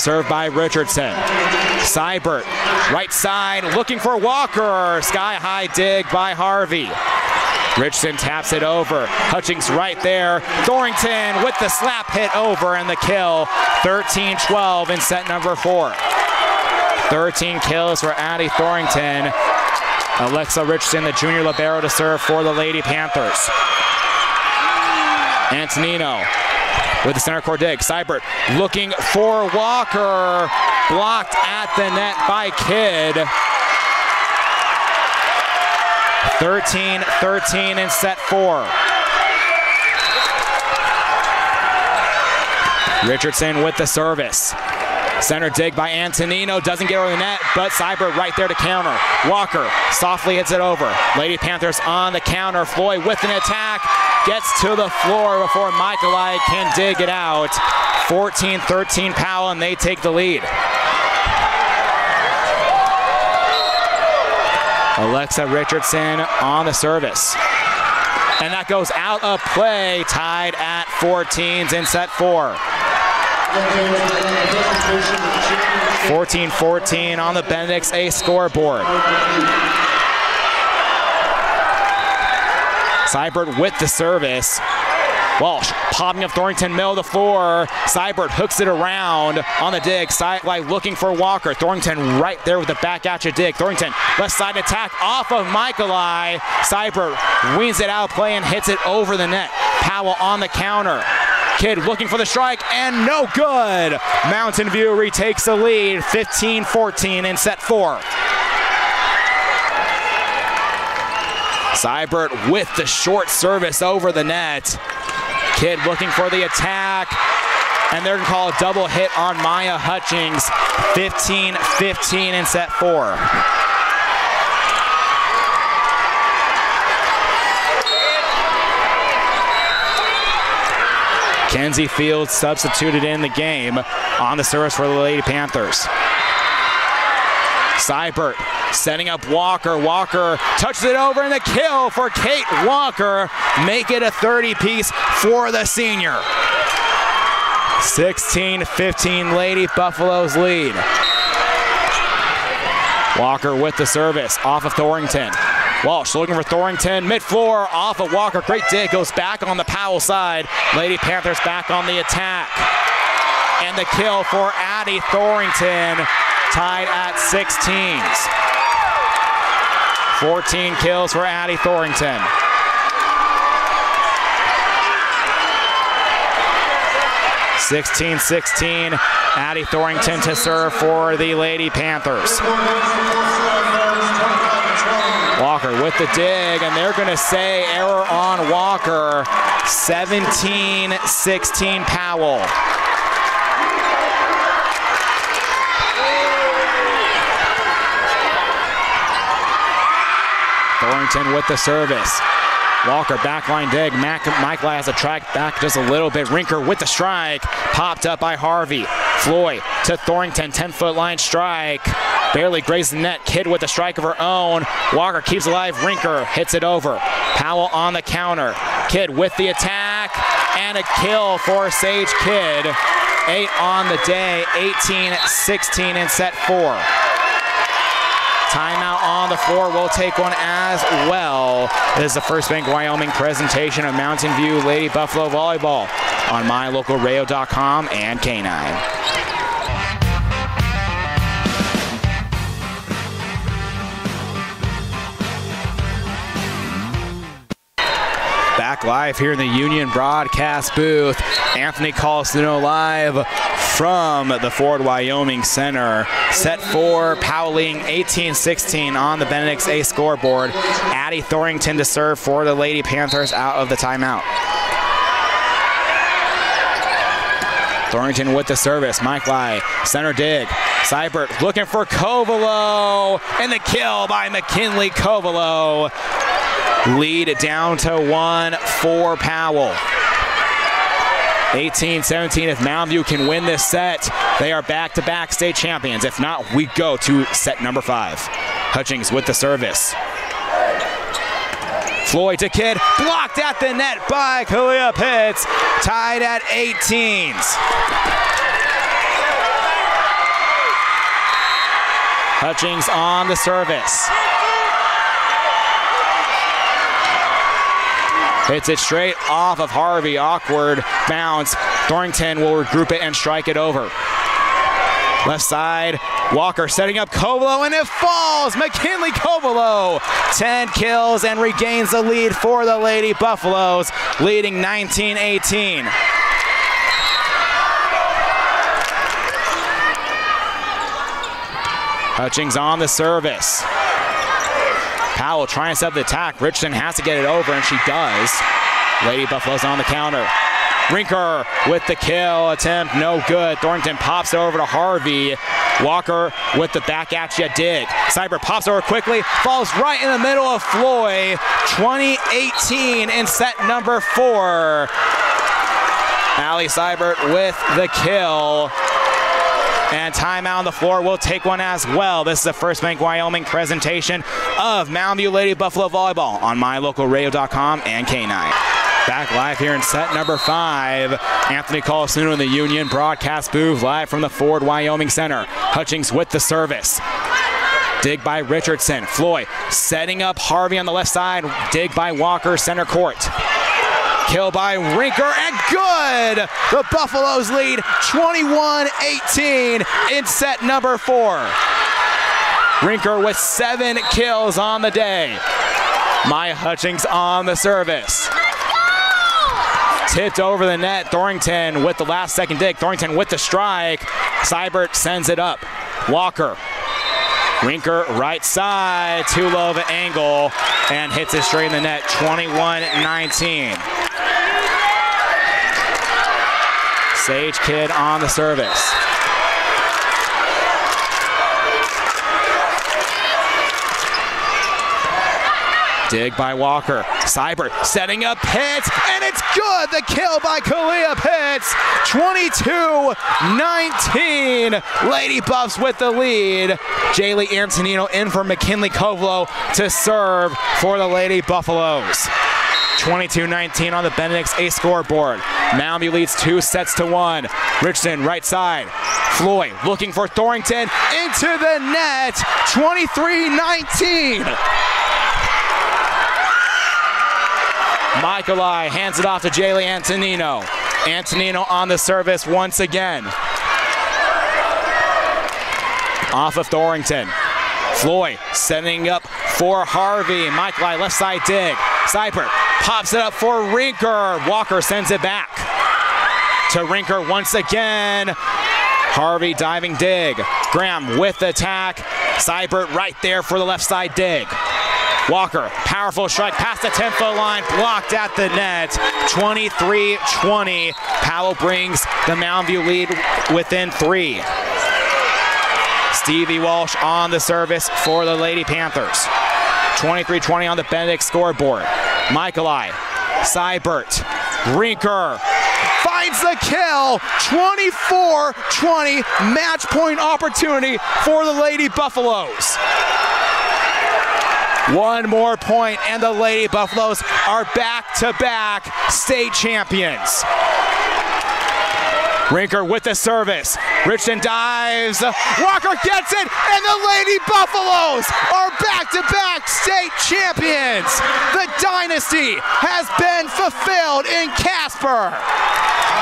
Served by Richardson. Seibert, right side, looking for Walker. Sky-high dig by Harvey. Richardson taps it over. Hutchings right there. Thorrington with the slap hit over and the kill. 13-12 in set number 4. 13 kills for Addie Thorrington. Alexa Richardson, the junior libero, to serve for the Lady Panthers. Antonino with the center court dig. Seibert looking for Walker. Blocked at the net by Kidd. 13-13 in set 4. Richardson with the service. Center dig by Antonino, doesn't get over the net, but Seibert right there to counter. Walker softly hits it over. Lady Panthers on the counter. Floyd with an attack, gets to the floor before Michaelai can dig it out. 14-13 Powell, and they take the lead. Alexa Richardson on the service. And that goes out of play, tied at 14s in set 4. 14-14 on the Benedict's A scoreboard. Seibert with the service. Walsh popping up Thorrington, middle of the floor. Seibert hooks it around on the dig. Sideline looking for Walker. Thorrington right there with the back at you dig. Thorrington left side attack off of Michaelai. Seibert weans it out play and hits it over the net. Powell on the counter. Kidd looking for the strike and no good. Mountain View retakes the lead. 15-14 in set 4. Seibert with the short service over the net. Kidd looking for the attack, and they're going to call a double hit on Maya Hutchings. 15-15 in set 4. Kenzie Fields substituted in the game on the service for the Lady Panthers. Seibert setting up Walker. Walker touches it over and the kill for Kate Walker. Make it a 30-piece for the senior. 16-15 Lady Buffaloes lead. Walker with the service off of Thorrington. Walsh looking for Thorrington, mid-floor, off of Walker. Great dig, goes back on the Powell side. Lady Panthers back on the attack. And the kill for Addie Thorrington, tied at 16s. 14 kills for Addie Thorrington. (16-16), Addie Thorrington to serve for the Lady Panthers. Walker with the dig, and they're going to say error on Walker. 17-16 Powell. Thorrington with the service. Walker backline dig. Michaelai has a track back just a little bit. Rinker with the strike. Popped up by Harvey. Floyd to Thorrington. 10-foot line strike. Barely grazed the net. Kidd with the strike of her own. Walker keeps alive. Rinker hits it over. Powell on the counter. Kidd with the attack. And a kill for Sage Kidd. 8 on the day. 18-16 in set 4. Timeout on the floor. We'll take one as well. This is the First Bank Wyoming presentation of Mountain View Lady Buffalo Volleyball on MyLocalRadio.com and K9. Back live here in the Union broadcast booth. Anthony Colosino live from the Ford Wyoming Center. Set 4, Powell leading 18-16 on the Benedict's A scoreboard. Addie Thorrington to serve for the Lady Panthers out of the timeout. Thorrington with the service. Michaelai, center dig. Seibert looking for Kovalo, and the kill by McKinley Kovalo. Lead down to 1 for Powell. 18-17. If Mountain View can win this set, they are back-to-back state champions. If not, we go to set number 5. Hutchings with the service. Floyd to Kidd, blocked at the net by Kalia Pitts, tied at 18s. Hutchings on the service. Hits it straight off of Harvey. Awkward bounce. Thornton will regroup it and strike it over. Left side, Walker setting up Covelo, and it falls! McKinley Covelo, 10 kills and regains the lead for the Lady Buffaloes, leading 19-18. Hutchings on the service. Powell trying to set up the attack. Richardson has to get it over, and she does. Lady Buffaloes on the counter. Rinker with the kill attempt, no good. Thornton pops it over to Harvey. Walker with the back at you, dig. Seibert pops over quickly, falls right in the middle of Floyd. 20-18 in set number 4. Allie Seibert with the kill. And timeout on the floor. We'll take one as well. This is the First Bank Wyoming presentation of Mountain View Lady Buffalo Volleyball on MyLocalRadio.com and K9. Back live here in set number 5. Anthony Colasino in the Union broadcast booth live from the Ford Wyoming Center. Hutchings with the service. Dig by Richardson. Floyd setting up Harvey on the left side. Dig by Walker, center court. Kill by Rinker, and good! The Buffaloes lead 21-18 in set number 4. Rinker with 7 kills on the day. Maya Hutchings on the service. Tipped over the net. Thornton with the last second dig. Thornton with the strike. Seibert sends it up. Walker. Rinker right side. Too low of an angle and hits it straight in the net. 21-19. Sage Kidd on the service. Dig by Walker. Seibert setting up Pitts, and it's good! The kill by Kalia Pitts. 22-19. Lady Buffs with the lead. Jaylee Antonino in for McKinley Covelo to serve for the Lady Buffaloes. 22-19 on the Benedict's A scoreboard. Mountain View leads 2-1. Richardson right side. Floyd looking for Thornton into the net. 23-19. Michaelai hands it off to Jaylee Antonino. Antonino on the service once again. Off of Thornton. Floyd setting up for Harvey. Michaelai left side dig. Seibert pops it up for Rinker. Walker sends it back to Rinker once again. Harvey diving dig. Graham with the attack. Seibert right there for the left side dig. Walker, powerful strike past the 10-foot line, blocked at the net. 23-20. Powell brings the Mountain View lead within 3. Stevie Walsh on the service for the Lady Panthers. 23-20 on the Benedict scoreboard. Michaelai, Seibert, Rinker finds the kill. 24-20 match point opportunity for the Lady Buffaloes. One more point and the Lady Buffaloes are back-to-back state champions. Rinker with the service. Richardson dives. Walker gets it, and the Lady Buffaloes are back-to-back state champions. The dynasty has been fulfilled in Casper.